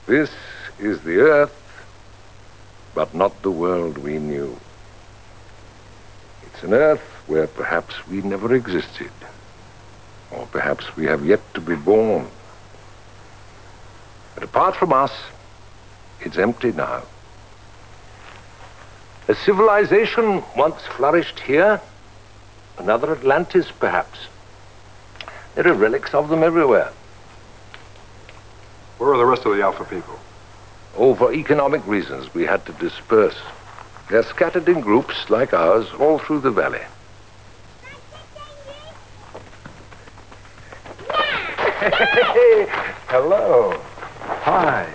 This is the Earth, but not the world we knew. It's an Earth where perhaps we never existed, or perhaps we have yet to be born. But apart from us, it's empty now. A civilization once flourished here, another Atlantis perhaps. There are relics of them everywhere. Where are the rest of the Alpha people? Oh, for economic reasons, we had to disperse. They're scattered in groups like ours all through the valley. Hello. Hi.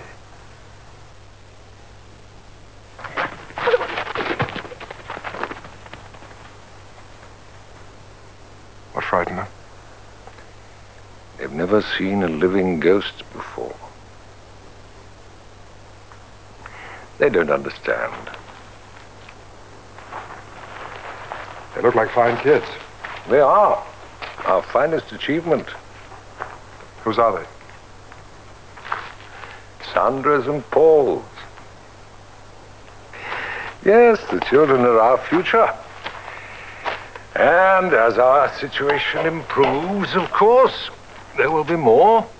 What frightened them? They've never seen a living ghost before. They don't understand. They look like fine kids. They are. Our finest achievement. Whose are they? Sandra's and Paul's. Yes, the children are our future. And as our situation improves, of course, there will be more.